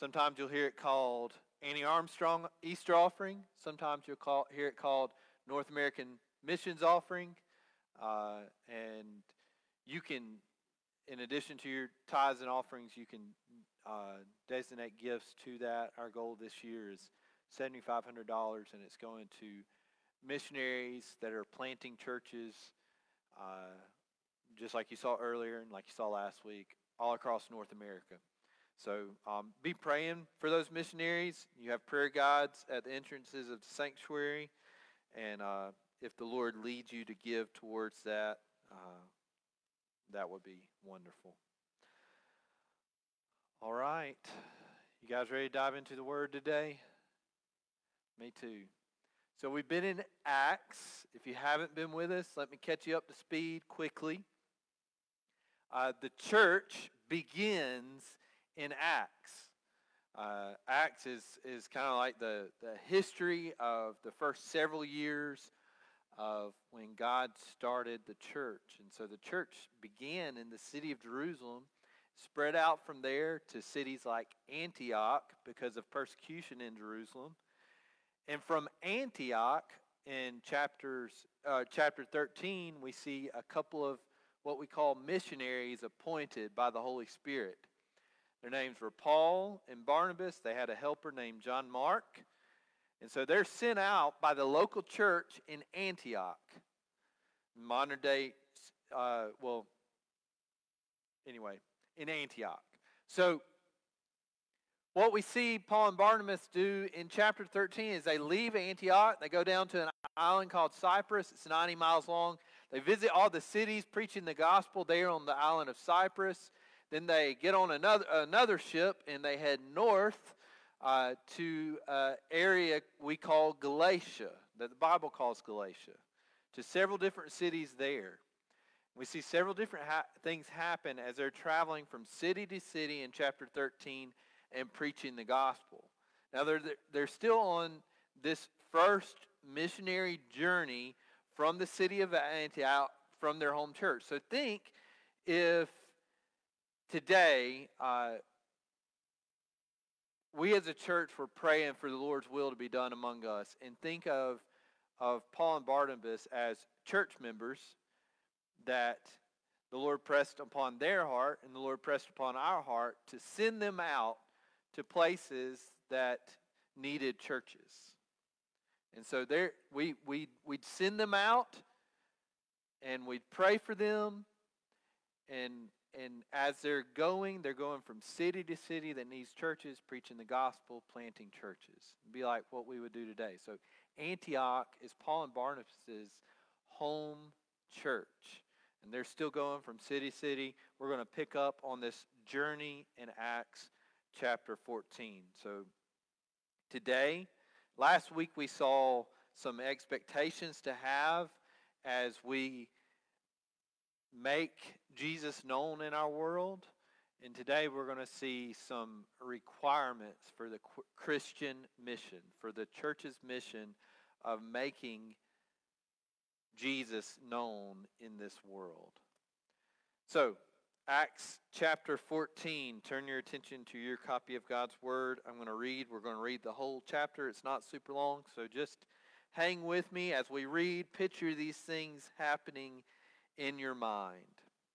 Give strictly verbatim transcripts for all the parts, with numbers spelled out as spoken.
Sometimes you'll hear it called Annie Armstrong Easter Offering. Sometimes you'll call, hear it called North American Missions Offering. Uh, and you can, in addition to your tithes and offerings, you can uh, designate gifts to that. Our goal this year is seven thousand five hundred dollars, and it's going to missionaries that are planting churches, uh, just like you saw earlier and like you saw last week, all across North America. So um, be praying for those missionaries. You have prayer guides at the entrances of the sanctuary. And uh, if the Lord leads you to give towards that, uh, that would be wonderful. All right. You guys ready to dive into the Word today? Me too. So we've been in Acts. If you haven't been with us, let me catch you up to speed quickly. Uh, the church begins in Acts. Uh, Acts is, is kind of like the, the history of the first several years of when God started the church. And so the church began in the city of Jerusalem, spread out from there to cities like Antioch because of persecution in Jerusalem. And from Antioch in chapters uh, chapter thirteen, we see a couple of what we call missionaries appointed by the Holy Spirit. Their names were Paul and Barnabas. They had a helper named John Mark. And so they're sent out by the local church in Antioch. Modern day, uh, well, anyway, in Antioch. So what we see Paul and Barnabas do in chapter thirteen is they leave Antioch. They go down to an island called Cyprus. It's ninety miles long. They visit all the cities preaching the gospel there on the island of Cyprus. Then they get on another another ship and they head north uh, to an area we call Galatia, that the Bible calls Galatia, to several different cities there. We see several different ha- things happen as they're traveling from city to city in chapter thirteen and preaching the gospel. Now they're they're still on this first missionary journey from the city of Antioch, from their home church. So think if today, uh, we as a church were praying for the Lord's will to be done among us, and think of, of Paul and Barnabas as church members that the Lord pressed upon their heart and the Lord pressed upon our heart to send them out to places that needed churches. And so there, we, we, we'd send them out and we'd pray for them, and And as they're going, they're going from city to city that needs churches, preaching the gospel, planting churches. It'd be like what we would do today. So Antioch is Paul and Barnabas' home church. And they're still going from city to city. We're going to pick up on this journey in Acts chapter fourteen. So today, last week we saw some expectations to have as we make Jesus known in our world. And today we're going to see some requirements for the Christian mission, for the church's mission of making Jesus known in this world. So, Acts chapter fourteen, turn your attention to your copy of God's Word. I'm going to read, we're going to read the whole chapter. It's not super long, so just hang with me as we read. Picture these things happening in your mind.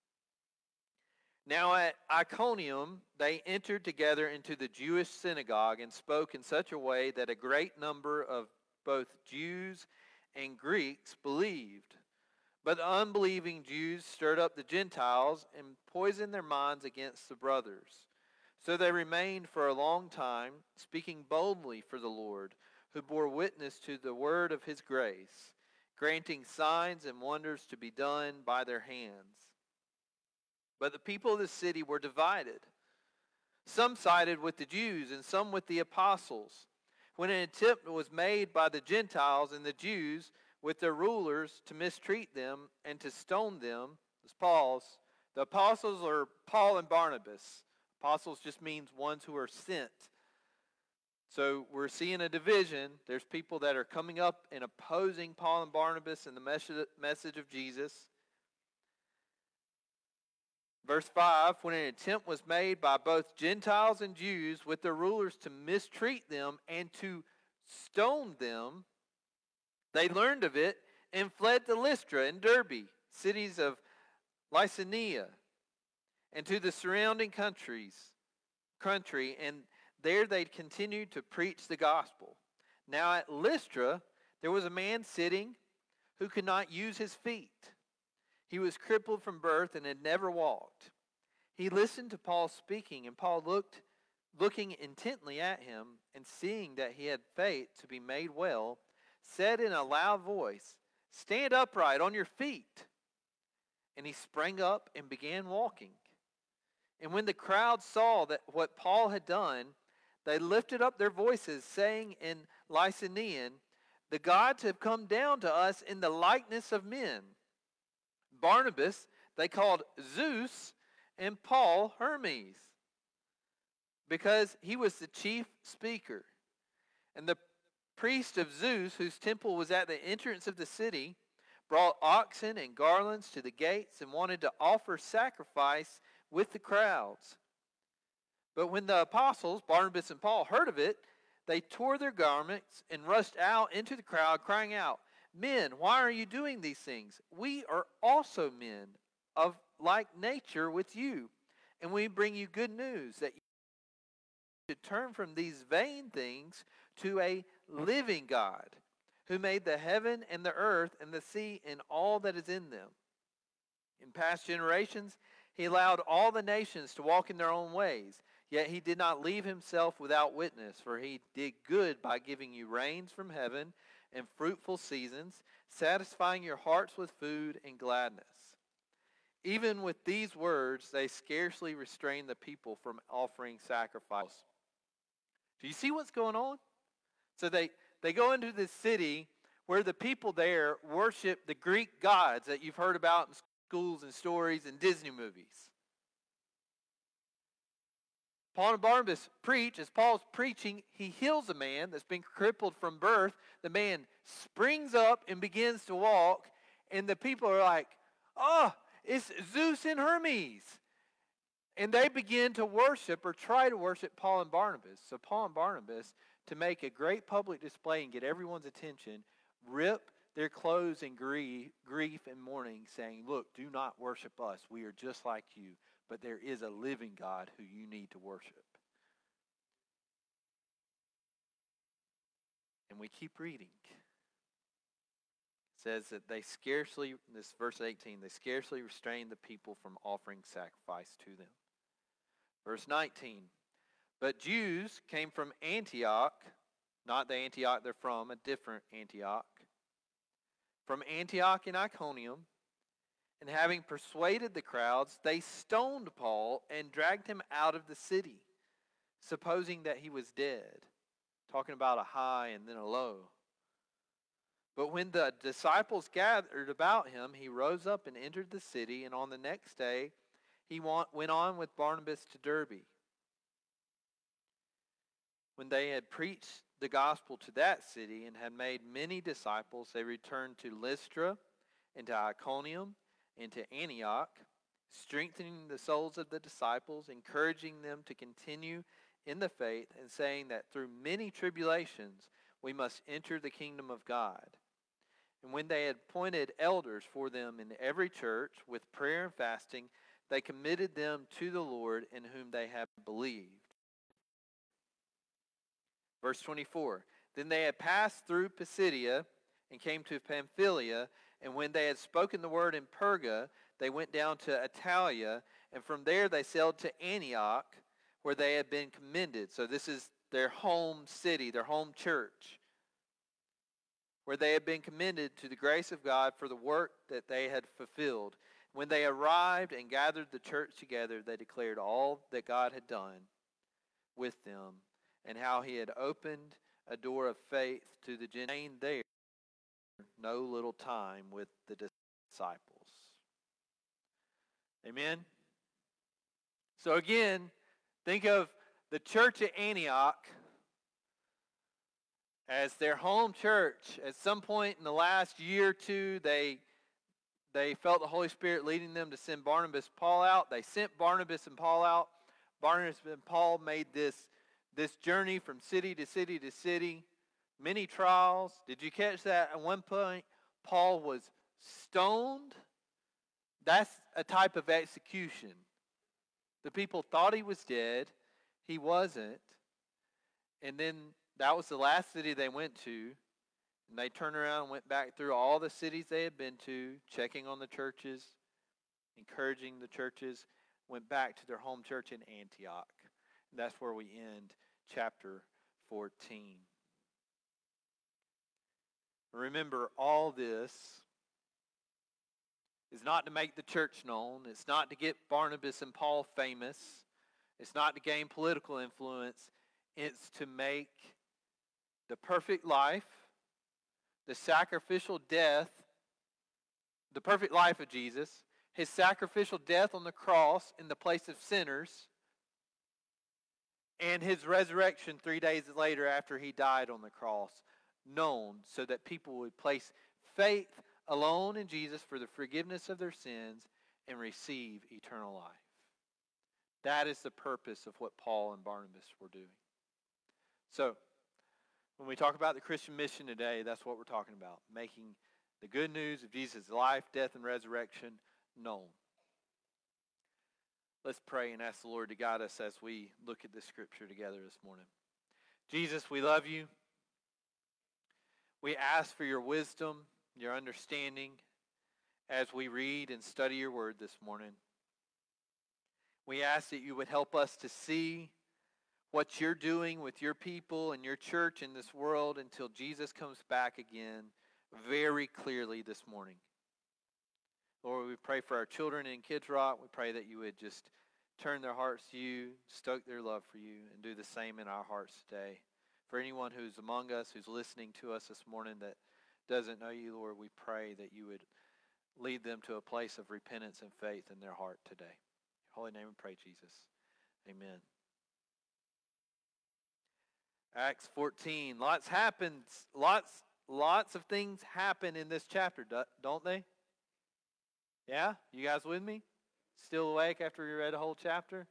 Now at Iconium, they entered together into the Jewish synagogue and spoke in such a way that a great number of both Jews and Greeks believed. But the unbelieving Jews stirred up the Gentiles and poisoned their minds against the brothers. So they remained for a long time, speaking boldly for the Lord, who bore witness to the word of his grace, granting signs and wonders to be done by their hands. But the people of the city were divided. Some sided with the Jews and some with the apostles. When an attempt was made by the Gentiles and the Jews with their rulers to mistreat them and to stone them, let's pause. The apostles are Paul and Barnabas. Apostles just means ones who are sent. So we're seeing a division. There's people that are coming up and opposing Paul and Barnabas and the message of Jesus. Verse five, when an attempt was made by both Gentiles and Jews with their rulers to mistreat them and to stone them, they learned of it and fled to Lystra and Derbe, cities of Lycaonia, and to the surrounding countries, country, and there they continued to preach the gospel. Now at Lystra there was a man sitting who could not use his feet. He was crippled from birth and had never walked. He listened to Paul speaking, and Paul looked, looking intently at him, and seeing that he had faith to be made well, said in a loud voice, "Stand upright on your feet." And he sprang up and began walking. And when the crowd saw that what Paul had done, they lifted up their voices, saying in Lycaonian, "The gods have come down to us in the likeness of men." Barnabas they called Zeus, and Paul Hermes, because he was the chief speaker. And the priest of Zeus, whose temple was at the entrance of the city, brought oxen and garlands to the gates and wanted to offer sacrifice with the crowds. But when the apostles, Barnabas and Paul, heard of it, they tore their garments and rushed out into the crowd, crying out, "Men, why are you doing these things? We are also men of like nature with you, and we bring you good news that you should turn from these vain things to a living God, who made the heaven and the earth and the sea and all that is in them. In past generations, he allowed all the nations to walk in their own ways, yet he did not leave himself without witness, for he did good by giving you rains from heaven and fruitful seasons, satisfying your hearts with food and gladness." Even with these words, they scarcely restrained the people from offering sacrifice. Do you see what's going on? So they, they go into this city where the people there worship the Greek gods that you've heard about in schools and stories and Disney movies. Paul and Barnabas preach. As Paul's preaching, he heals a man that's been crippled from birth. The man springs up and begins to walk, and the people are like, "Oh, it's Zeus and Hermes." And they begin to worship or try to worship Paul and Barnabas. So Paul and Barnabas, to make a great public display and get everyone's attention, rip their clothes in grief, grief and mourning, saying, "Look, do not worship us. We are just like you. But there is a living God who you need to worship." And we keep reading. It says that they scarcely, this verse eighteen, they scarcely restrained the people from offering sacrifice to them. Verse nineteen, but Jews came from Antioch, not the Antioch they're from, a different Antioch, from Antioch and Iconium, and having persuaded the crowds, they stoned Paul and dragged him out of the city, supposing that he was dead. Talking about a high and then a low. But when the disciples gathered about him, he rose up and entered the city, and on the next day he went on with Barnabas to Derbe. When they had preached the gospel to that city and had made many disciples, they returned to Lystra and to Iconium and to Antioch, strengthening the souls of the disciples, encouraging them to continue in the faith, and saying that through many tribulations we must enter the kingdom of God. And when they had appointed elders for them in every church, with prayer and fasting, they committed them to the Lord in whom they had believed. Verse twenty-four, then they had passed through Pisidia and came to Pamphylia, and when they had spoken the word in Perga, they went down to Attalia, and from there they sailed to Antioch, where they had been commended. So this is their home city, their home church, where they had been commended to the grace of God for the work that they had fulfilled. When they arrived and gathered the church together, they declared all that God had done with them, and how he had opened a door of faith to the Gentiles there no little time with the disciples. Amen? So again, think of the church at Antioch as their home church. At some point in the last year or two, they they felt the Holy Spirit leading them to send Barnabas and Paul out. They sent Barnabas and Paul out. Barnabas and Paul made this, this journey from city to city to city. Many trials. Did you catch that? At one point, Paul was stoned. That's a type of execution. The people thought he was dead. He wasn't. And then that was the last city they went to. And they turned around and went back through all the cities they had been to, checking on the churches, encouraging the churches, went back to their home church in Antioch. And that's where we end chapter fourteen. Remember, all this is not to make the church known. It's not to get Barnabas and Paul famous. It's not to gain political influence. It's to make the perfect life, the sacrificial death, the perfect life of Jesus, his sacrificial death on the cross in the place of sinners, and his resurrection three days later after he died on the cross, known so that people would place faith alone in Jesus for the forgiveness of their sins and receive eternal life. That is the purpose of what Paul and Barnabas were doing. So, when we talk about the Christian mission today, that's what we're talking about, making the good news of Jesus' life, death, and resurrection known. Let's pray and ask the Lord to guide us as we look at this scripture together this morning. Jesus, we love you. We ask for your wisdom, your understanding as we read and study your word this morning. We ask that you would help us to see what you're doing with your people and your church in this world until Jesus comes back again very clearly this morning. Lord, we pray for our children in Kids Rock. We pray that you would just turn their hearts to you, stoke their love for you, and do the same in our hearts today. For anyone who's among us, who's listening to us this morning that doesn't know you, Lord, we pray that you would lead them to a place of repentance and faith in their heart today. In your holy name we pray, Jesus. Amen. Acts fourteen. Lots happens. Lots, lots of things happen in this chapter, don't they? Yeah? You guys with me? Still awake after we read a whole chapter?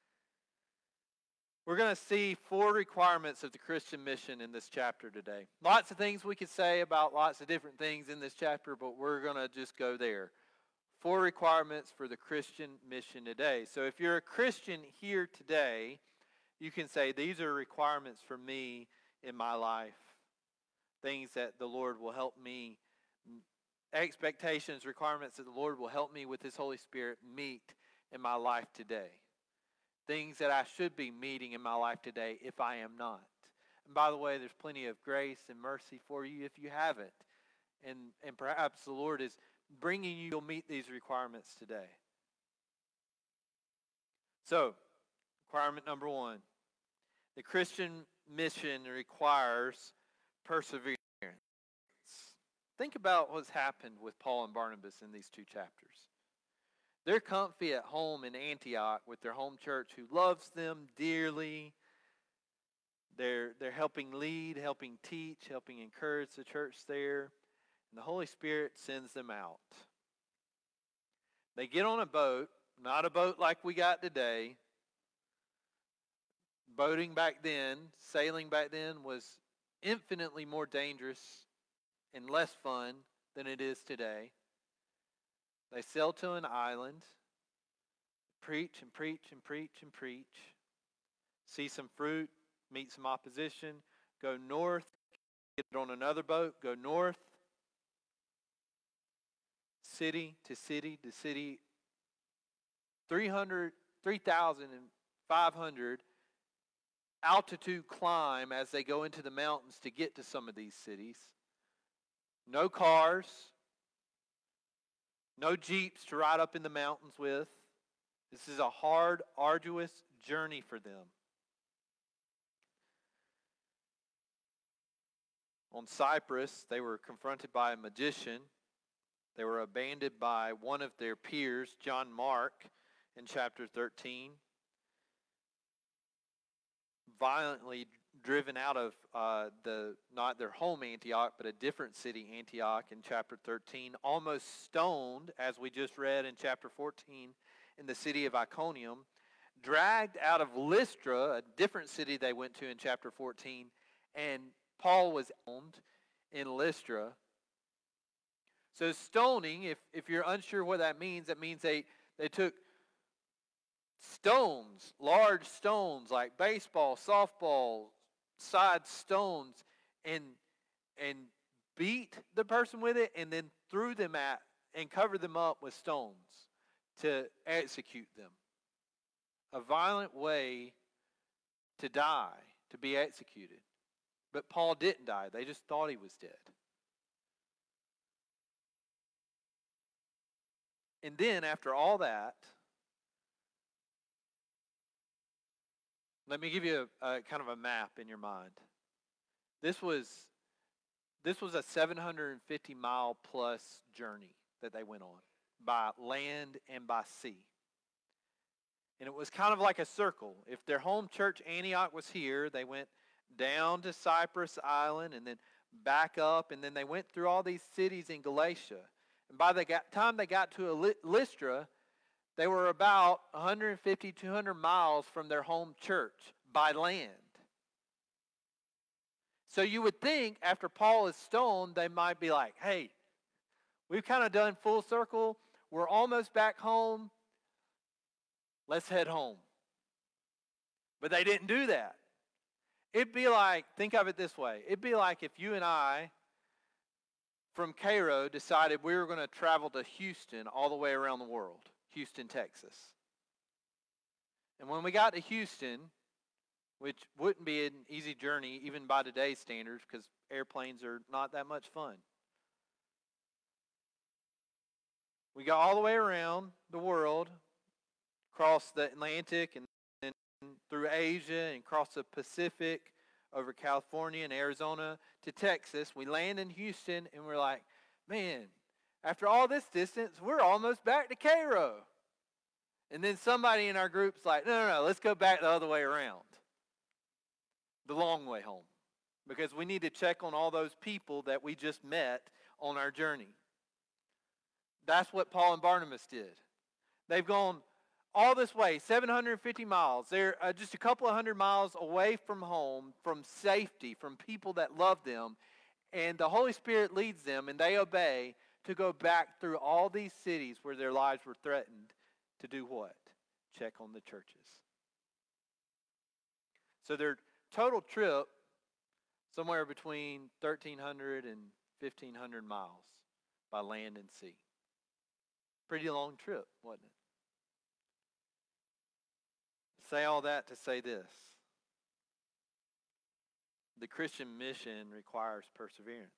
We're going to see four requirements of the Christian mission in this chapter today. Lots of things we could say about lots of different things in this chapter, but we're going to just go there. Four requirements for the Christian mission today. So if you're a Christian here today, you can say, these are requirements for me in my life. Things that the Lord will help me, expectations, requirements that the Lord will help me with his Holy Spirit meet in my life today. Things that I should be meeting in my life today if I am not. And by the way, there's plenty of grace and mercy for you if you haven't. And, and perhaps the Lord is bringing you to meet these requirements today. So, requirement number one. The Christian mission requires perseverance. Think about what's happened with Paul and Barnabas in these two chapters. They're comfy at home in Antioch with their home church who loves them dearly. They're, they're helping lead, helping teach, helping encourage the church there. And the Holy Spirit sends them out. They get on a boat, not a boat like we got today. Boating back then, sailing back then was infinitely more dangerous and less fun than it is today. They sail to an island, preach and preach and preach and preach, see some fruit, meet some opposition, go north, get on another boat, go north, city to city to city, three hundred, three thousand five hundred altitude climb as they go into the mountains to get to some of these cities. No cars. No jeeps to ride up in the mountains with. This is a hard, arduous journey for them. On Cyprus, they were confronted by a magician. They were abandoned by one of their peers, John Mark, in chapter thirteen. Violently driven out of uh, the not their home Antioch, but a different city, Antioch, in chapter thirteen, almost stoned, as we just read in chapter fourteen, in the city of Iconium, dragged out of Lystra, a different city they went to in chapter fourteen, and Paul was stoned in Lystra. So stoning, if, if you're unsure what that means, that means they, they took stones, large stones like baseball, softball, side stones, and and beat the person with it, and then threw them at and covered them up with stones to execute them. A violent way to die, to be executed. But Paul didn't die. They just thought he was dead. And then after all that, let me give you a, a kind of a map in your mind. This was this was a seven hundred fifty mile plus journey that they went on by land and by sea. And it was kind of like a circle. If their home church Antioch was here, they went down to Cyprus Island and then back up, and then they went through all these cities in Galatia. And by the time they got to Lystra, they were about one hundred fifty, two hundred miles from their home church by land. So you would think after Paul is stoned, they might be like, hey, we've kind of done full circle. We're almost back home. Let's head home. But they didn't do that. It'd be like, think of it this way. It'd be like if you and I, from Cairo, decided we were going to travel to Houston all the way around the world. Houston, Texas. And when we got to Houston, which wouldn't be an easy journey even by today's standards because airplanes are not that much fun. We got all the way around the world, across the Atlantic and then through Asia and across the Pacific, over California and Arizona to Texas. We land in Houston and we're like, man, after all this distance, we're almost back to Cairo. And then somebody in our group's like, no, no, no, let's go back the other way around. The long way home. Because we need to check on all those people that we just met on our journey. That's what Paul and Barnabas did. They've gone all this way, seven hundred fifty miles. They're uh, just a couple of hundred miles away from home, from safety, from people that love them. And the Holy Spirit leads them, and they obey to go back through all these cities where their lives were threatened to do what? Check on the churches. So their total trip, somewhere between thirteen hundred and fifteen hundred miles by land and sea. Pretty long trip, wasn't it? Say all that to say this. The Christian mission requires perseverance.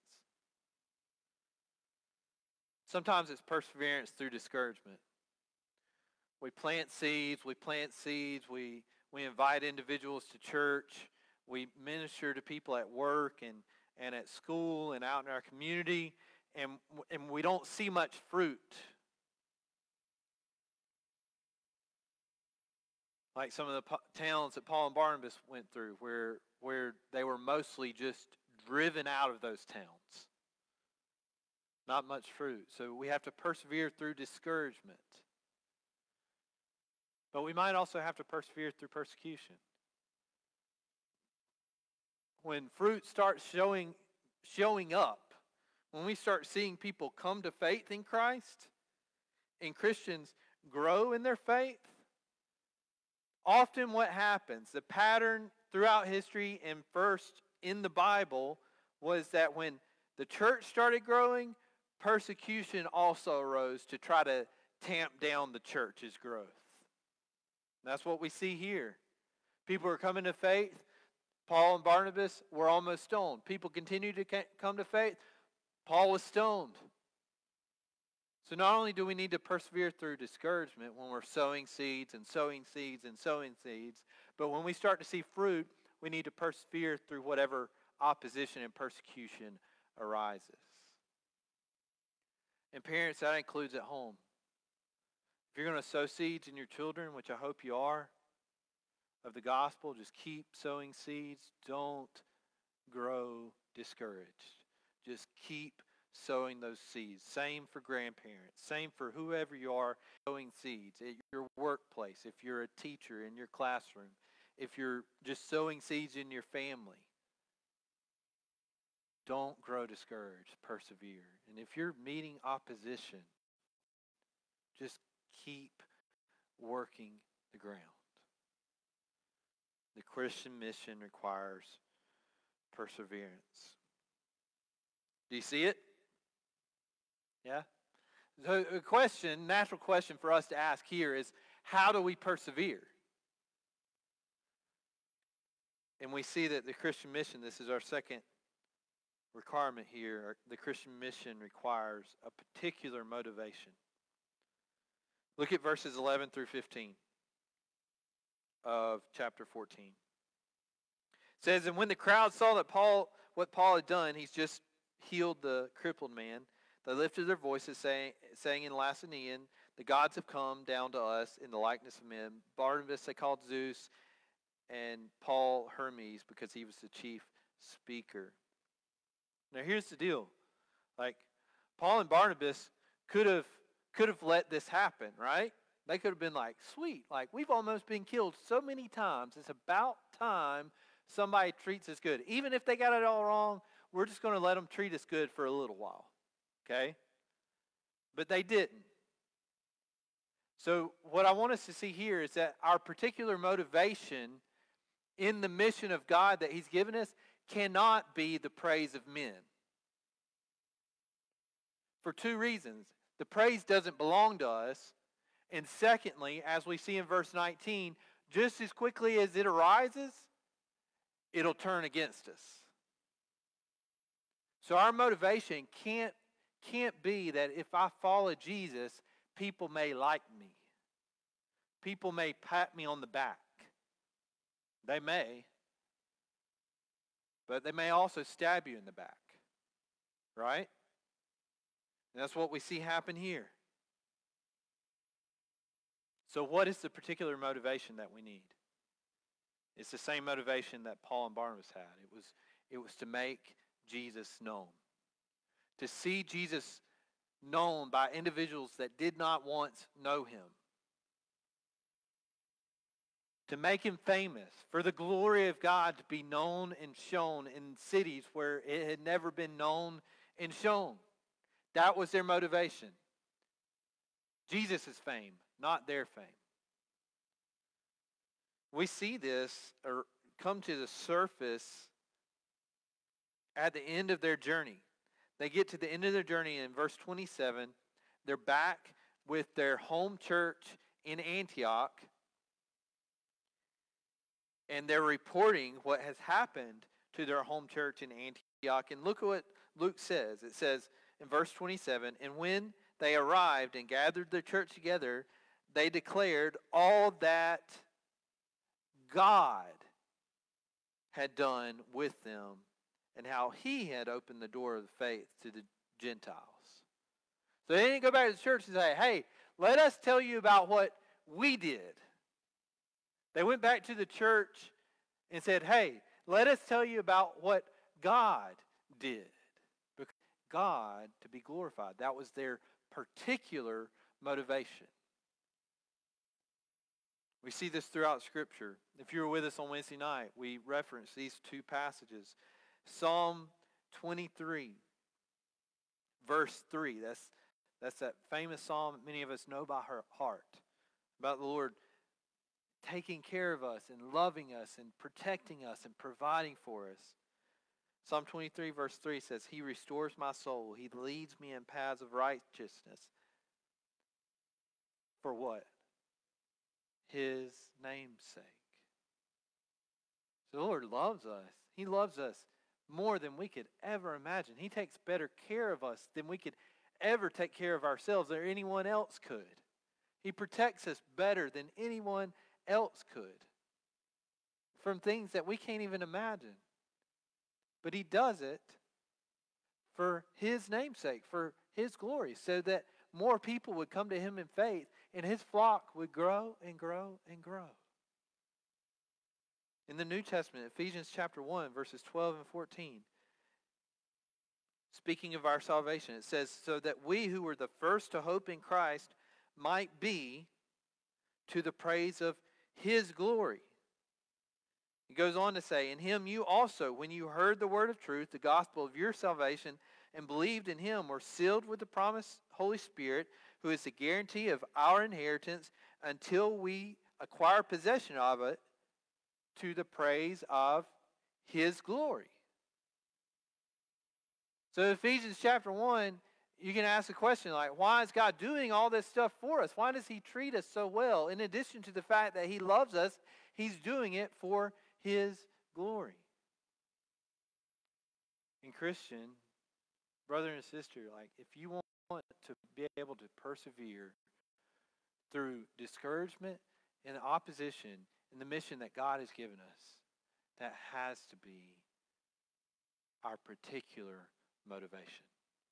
Sometimes it's perseverance through discouragement. We plant seeds, we plant seeds, we, we invite individuals to church, we minister to people at work and, and at school and out in our community, and, and we don't see much fruit. Like some of the po- towns that Paul and Barnabas went through, where, where they were mostly just driven out of those towns. Not much fruit. So we have to persevere through discouragement. But we might also have to persevere through persecution. When fruit starts showing, showing up, when we start seeing people come to faith in Christ, and Christians grow in their faith, often what happens, the pattern throughout history and first in the Bible, was that when the church started growing, persecution also arose to try to tamp down the church's growth. That's what we see here. People are coming to faith. Paul and Barnabas were almost stoned. People continue to come to faith. Paul was stoned. So not only do we need to persevere through discouragement when we're sowing seeds and sowing seeds and sowing seeds, but when we start to see fruit, we need to persevere through whatever opposition and persecution arises. And parents, that includes at home. If you're going to sow seeds in your children, which I hope you are, of the gospel. Just keep sowing seeds. Don't grow discouraged. Just keep sowing those seeds. Same for grandparents. Same for whoever you are, sowing seeds at your workplace, if you're a teacher in your classroom, if you're just sowing seeds in your family. Don't grow discouraged. Persevere. And if you're meeting opposition, just keep working the ground. The Christian mission requires perseverance. Do you see it? Yeah? So a question, natural question for us to ask here is, how do we persevere? And we see that the Christian mission, this is our second requirement here, the Christian mission requires a particular motivation. Look at verses eleven through fifteen of chapter fourteen. It says, and when the crowd saw that Paul, what Paul had done, he's just healed the crippled man, they lifted their voices, saying, saying in Lacenaean, the gods have come down to us in the likeness of men. Barnabas they called Zeus, and Paul Hermes, because he was the chief speaker. Now here's the deal. Like, Paul and Barnabas could have could have let this happen, right? They could have been like, sweet, like we've almost been killed so many times. It's about time somebody treats us good. Even if they got it all wrong, we're just going to let them treat us good for a little while. Okay? But they didn't. So what I want us to see here is that our particular motivation in the mission of God that he's given us cannot be the praise of men. For two reasons. The praise doesn't belong to us. And secondly, as we see in verse nineteen, just as quickly as it arises, it'll turn against us. So our motivation can't, can't be that if I follow Jesus, people may like me. People may pat me on the back. They may. But they may also stab you in the back. Right? And that's what we see happen here. So what is the particular motivation that we need? It's the same motivation that Paul and Barnabas had. It was, it was to make Jesus known. To see Jesus known by individuals that did not once know him. To make him famous. For the glory of God to be known and shown in cities where it had never been known and shown. That was their motivation. Jesus' fame, not their fame. We see this or come to the surface at the end of their journey. They get to the end of their journey in verse twenty-seven. They're back with their home church in Antioch. And they're reporting what has happened to their home church in Antioch. And look at what Luke says. It says in verse twenty-seven, and when they arrived and gathered the church together, they declared all that God had done with them and how he had opened the door of the faith to the Gentiles. So they didn't go back to the church and say, hey, let us tell you about what we did. They went back to the church and said, hey, let us tell you about what God did. Because God to be glorified. That was their particular motivation. We see this throughout Scripture. If you were with us on Wednesday night, we referenced these two passages. Psalm twenty-three, verse three. That's, that's that famous psalm that many of us know by heart. About the Lord taking care of us and loving us and protecting us and providing for us. Psalm twenty-three verse three says, he restores my soul. He leads me in paths of righteousness. For what? His name's sake. So the Lord loves us. He loves us more than we could ever imagine. He takes better care of us than we could ever take care of ourselves or anyone else could. He protects us better than anyone else could from things that we can't even imagine. But he does it for his namesake, for his glory, so that more people would come to him in faith and his flock would grow and grow and grow. In the New Testament, Ephesians chapter one, verses twelve and fourteen, speaking of our salvation, it says, so that we who were the first to hope in Christ might be to the praise of his glory. It goes on to say, in him you also, when you heard the word of truth, the gospel of your salvation, and believed in him, were sealed with the promised Holy Spirit, who is the guarantee of our inheritance until we acquire possession of it, to the praise of his glory. So Ephesians chapter one, you can ask the question like, why is God doing all this stuff for us? Why does he treat us so well? In addition to the fact that he loves us, he's doing it for his glory. And Christian, brother and sister, like if you want to be able to persevere through discouragement and opposition in the mission that God has given us, that has to be our particular motivation.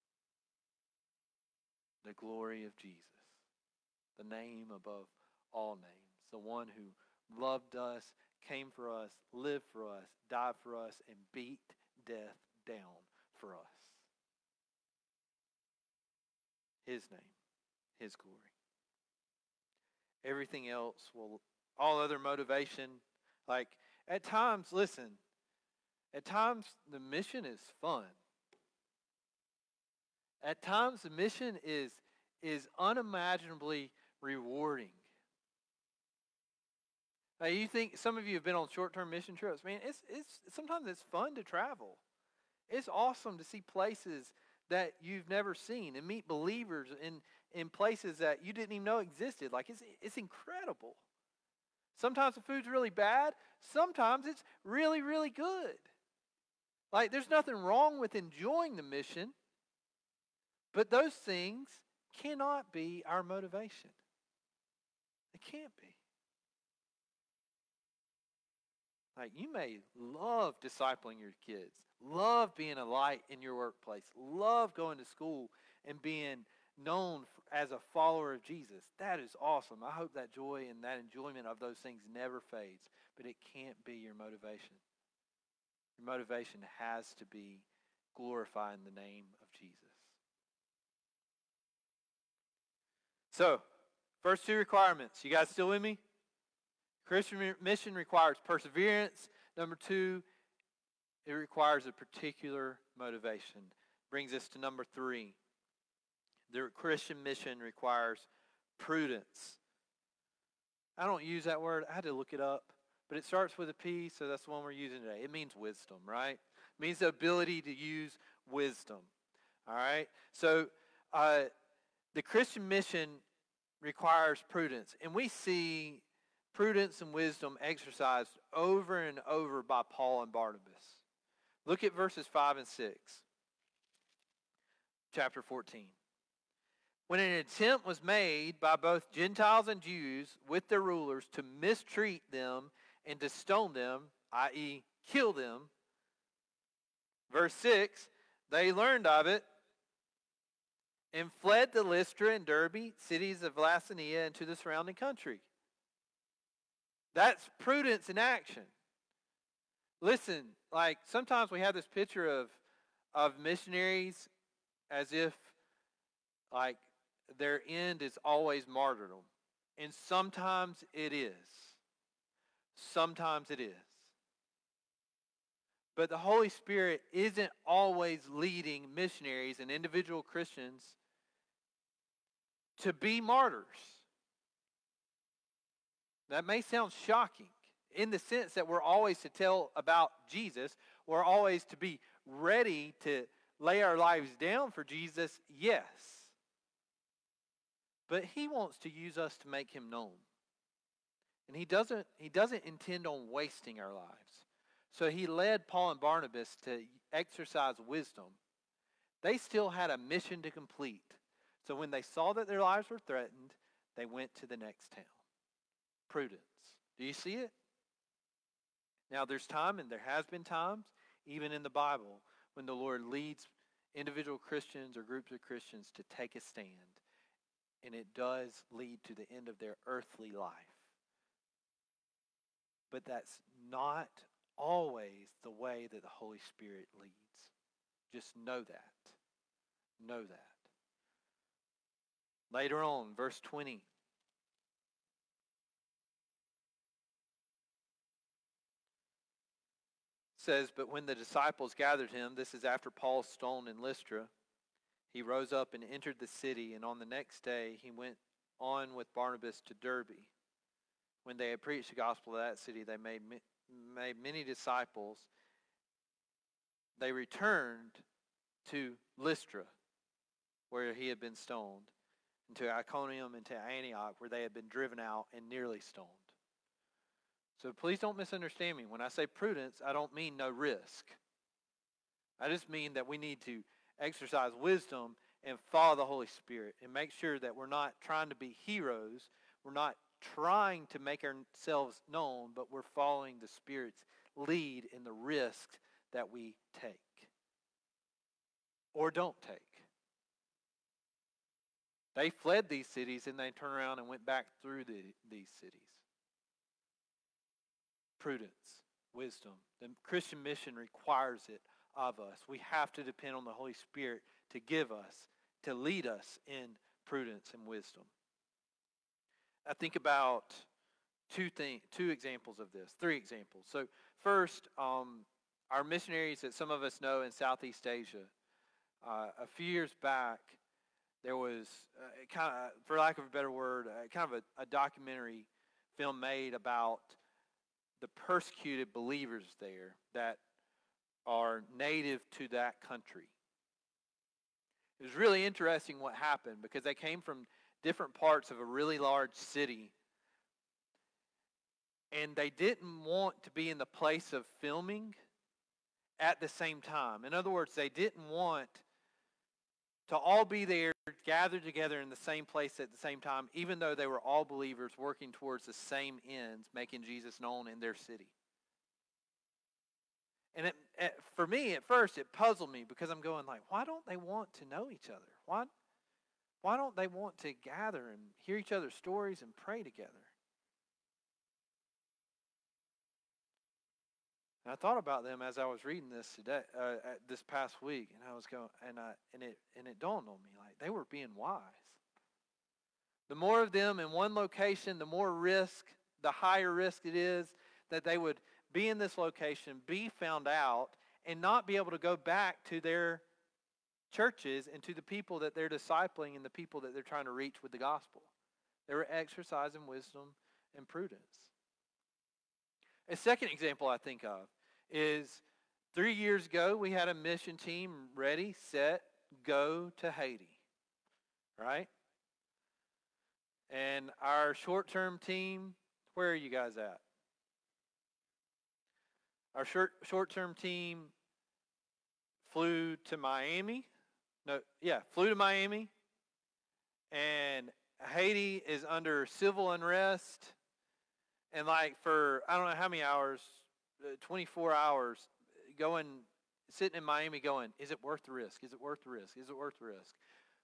The glory of Jesus, the name above all names, the one who loved us, came for us, lived for us, died for us, and beat death down for us. His name, his glory. Everything else will, all other motivation, like at times, listen, at times the mission is fun. At times the mission is, is unimaginably rewarding. Now, you think some of you have been on short-term mission trips. Man, it's it's sometimes it's fun to travel. It's awesome to see places that you've never seen and meet believers in, in places that you didn't even know existed. Like it's it's incredible. Sometimes the food's really bad. Sometimes it's really, really good. Like there's nothing wrong with enjoying the mission, but those things cannot be our motivation. They can't be. Like you may love discipling your kids, love being a light in your workplace, love going to school and being known as a follower of Jesus. That is awesome. I hope that joy and that enjoyment of those things never fades, but it can't be your motivation. Your motivation has to be glorifying the name of Jesus. So, first two requirements. You guys still with me? Christian mission requires perseverance. Number two, it requires a particular motivation. Brings us to number three. The Christian mission requires prudence. I don't use that word. I had to look it up. But it starts with a P, so that's the one we're using today. It means wisdom, right? It means the ability to use wisdom. All right? So uh, the Christian mission requires prudence. And we see prudence and wisdom exercised over and over by Paul and Barnabas. Look at verses five and six. Chapter fourteen. When an attempt was made by both Gentiles and Jews with their rulers to mistreat them and to stone them, that is kill them, verse six, they learned of it and fled to Lystra and Derbe, cities of Laconia, and to the surrounding country. That's prudence in action. Listen, like sometimes we have this picture of, of missionaries as if like their end is always martyrdom. And sometimes it is. Sometimes it is. But the Holy Spirit isn't always leading missionaries and individual Christians to be martyrs. That may sound shocking in the sense that we're always to tell about Jesus. We're always to be ready to lay our lives down for Jesus, yes. But he wants to use us to make him known. And he doesn't, he doesn't intend on wasting our lives. So he led Paul and Barnabas to exercise wisdom. They still had a mission to complete. So when they saw that their lives were threatened, they went to the next town. Prudence. Do you see it? Now there's time, and there has been times, even in the Bible, when the Lord leads individual Christians or groups of Christians to take a stand. And it does lead to the end of their earthly life. But that's not always the way that the Holy Spirit leads. Just know that. Know that. Later on, verse twenty. Says, but when the disciples gathered him, this is after Paul's stone in Lystra, he rose up and entered the city, and on the next day he went on with Barnabas to Derbe. When they had preached the gospel of that city, they made, made many disciples. They returned to Lystra, where he had been stoned, and to Iconium and to Antioch, where they had been driven out and nearly stoned. So please don't misunderstand me. When I say prudence, I don't mean no risk. I just mean that we need to exercise wisdom and follow the Holy Spirit and make sure that we're not trying to be heroes. We're not trying to make ourselves known, but we're following the Spirit's lead in the risks that we take or don't take. They fled these cities and they turned around and went back through the, these cities. Prudence, wisdom. The Christian mission requires it of us. We have to depend on the Holy Spirit to give us, to lead us in prudence and wisdom. I think about two things, two examples of this, three examples. So first, um, our missionaries that some of us know in Southeast Asia. Uh, a few years back, there was uh, kind of, for lack of a better word, uh, kind of a, a documentary film made about the persecuted believers there that are native to that country. It was really interesting what happened because they came from different parts of a really large city, and they didn't want to be in the place of filming at the same time. In other words, they didn't want to all be there, gathered together in the same place at the same time, even though they were all believers working towards the same ends, making Jesus known in their city. And it, it, for me, at first, it puzzled me because I'm going like, why don't they want to know each other? Why, why don't they want to gather and hear each other's stories and pray together? And I thought about them as I was reading this today, uh, this past week, and I was going, and I, and it, and it dawned on me like they were being wise. The more of them in one location, the more risk, the higher risk it is that they would be in this location, be found out, and not be able to go back to their churches and to the people that they're discipling and the people that they're trying to reach with the gospel. They were exercising wisdom and prudence. A second example I think of is three years ago, we had a mission team ready, set, go to Haiti, right? And our short-term team, where are you guys at? Our short, short-term team flew to Miami. No, yeah, flew to Miami. And Haiti is under civil unrest. And like for, I don't know how many hours, twenty-four hours, going, sitting in Miami going, is it worth the risk? Is it worth the risk? Is it worth the risk?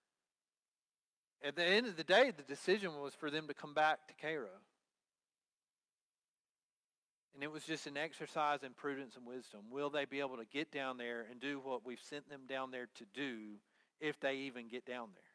At the end of the day, the decision was for them to come back to Cairo. And it was just an exercise in prudence and wisdom. Will they be able to get down there and do what we've sent them down there to do if they even get down there?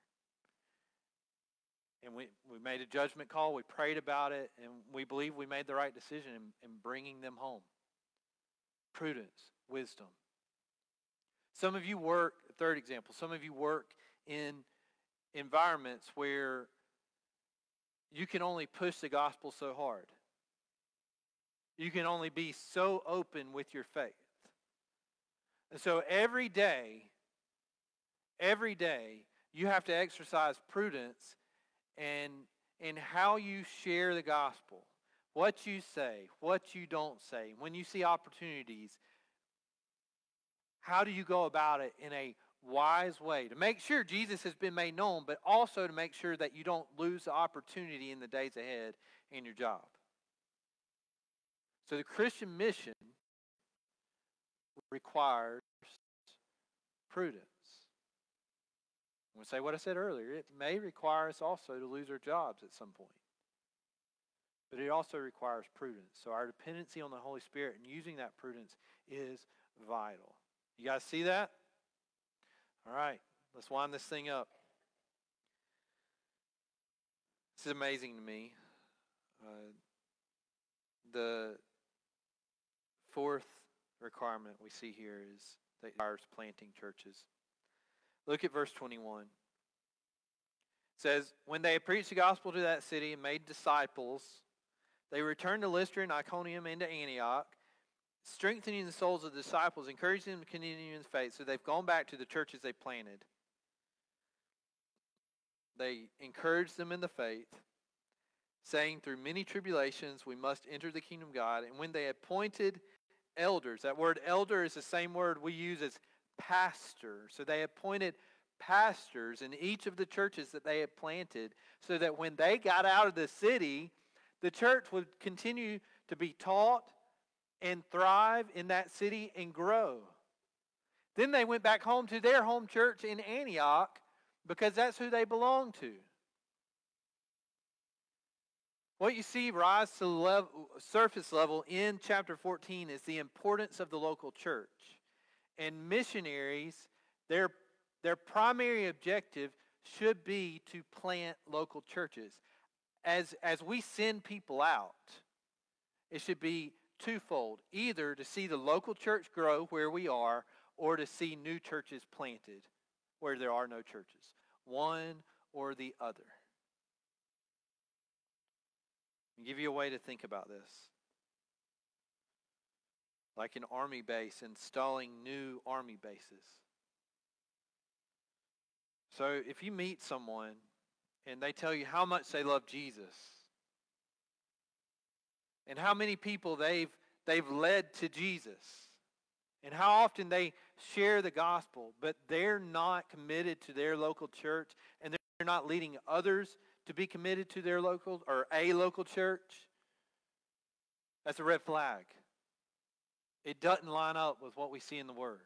And we, we made a judgment call. We prayed about it. And we believe we made the right decision in, in bringing them home. Prudence, wisdom. Some of you work, third example, some of you work in environments where you can only push the gospel so hard. You can only be so open with your faith. And so every day, every day, you have to exercise prudence and in how you share the gospel. What you say, what you don't say. When you see opportunities, how do you go about it in a wise way to make sure Jesus has been made known, but also to make sure that you don't lose the opportunity in the days ahead in your job? So the Christian mission requires prudence. I'm going to say what I said earlier. It may require us also to lose our jobs at some point. but it also requires prudence. So our dependency on the Holy Spirit and using that prudence is vital. You guys see that? All right, let's wind this thing up. This is amazing to me. Uh, the fourth requirement we see here is that requires planting churches. Look at verse twenty-one. It says, when they had preached the gospel to that city and made disciples, they returned to Lystra and Iconium and to Antioch, strengthening the souls of the disciples, encouraging them to continue in the faith. So they've gone back to the churches they planted. They encouraged them in the faith, saying, through many tribulations we must enter the kingdom of God. And when they appointed elders, that word elder is the same word we use as pastor. So they appointed pastors in each of the churches that they had planted, so that when they got out of the city, the church would continue to be taught and thrive in that city and grow. Then they went back home to their home church in Antioch because that's who they belonged to. What you see rise to the level, surface level in chapter fourteen is the importance of the local church. And missionaries, their, their primary objective should be to plant local churches. As, as we send people out, it should be twofold. Either to see the local church grow where we are, or to see new churches planted where there are no churches. One or the other. I'll give you a way to think about this. Like an army base installing new army bases. So if you meet someone and they tell you how much they love Jesus and how many people they've they've led to Jesus and how often they share the gospel, but they're not committed to their local church and they're not leading others to be committed to their local or a local church, that's a red flag. It doesn't line up with what we see in the Word.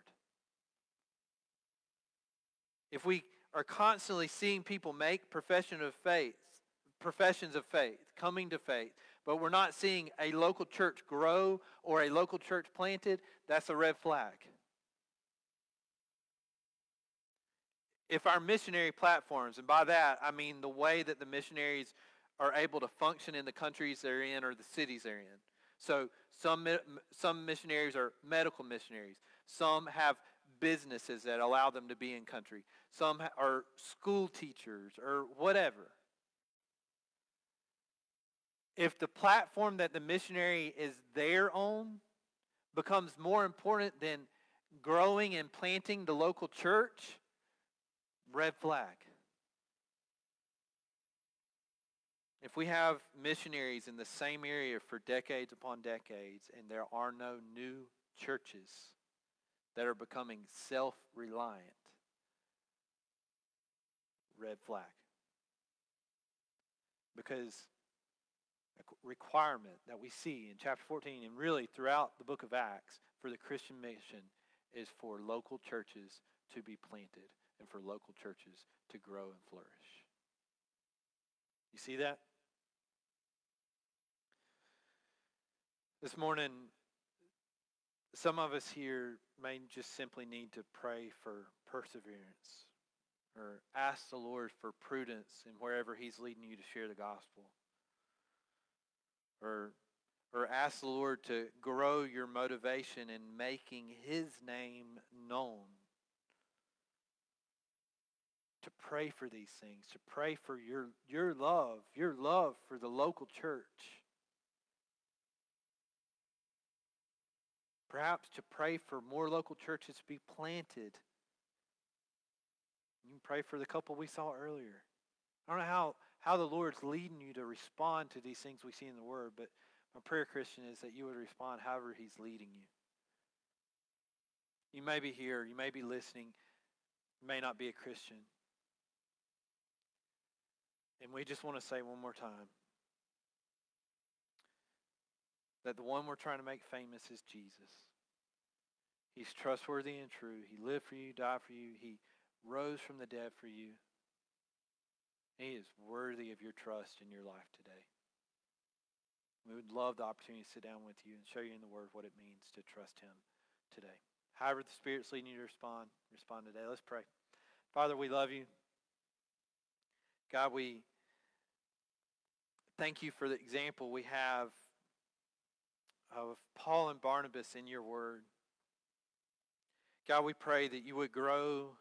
If we are constantly seeing people make profession of faith, professions of faith, coming to faith, but we're not seeing a local church grow or a local church planted, that's a red flag. If our missionary platforms, and by that I mean the way that the missionaries are able to function in the countries they're in or the cities they're in. So some, some missionaries are medical missionaries. Some have businesses that allow them to be in country. Some are school teachers or whatever. If the platform that the missionary is there on becomes more important than growing and planting the local church, red flag. If we have missionaries in the same area for decades upon decades and there are no new churches that are becoming self-reliant, red flag. Because a requirement that we see in chapter fourteen and really throughout the book of Acts for the Christian mission is for local churches to be planted and for local churches to grow and flourish. You see that? This morning, some of us here may just simply need to pray for perseverance or ask the Lord for prudence in wherever He's leading you to share the gospel. Or, or ask the Lord to grow your motivation in making His name known. To pray for these things, to pray for your, your love, your love for the local church. Perhaps to pray for more local churches to be planted. You can pray for the couple we saw earlier. I don't know how, how the Lord's leading you to respond to these things we see in the Word, but my prayer, Christian, is that you would respond however He's leading you. You may be here, you may be listening, you may not be a Christian. And we just want to say one more time that the one we're trying to make famous is Jesus. He's trustworthy and true. He lived for you, died for you. He rose from the dead for you. He is worthy of your trust in your life today. We would love the opportunity to sit down with you and show you in the Word what it means to trust Him today. However the Spirit's leading you to respond, respond today. Let's pray. Father, we love you. God, we thank you for the example we have of Paul and Barnabas in your Word. God, we pray that you would grow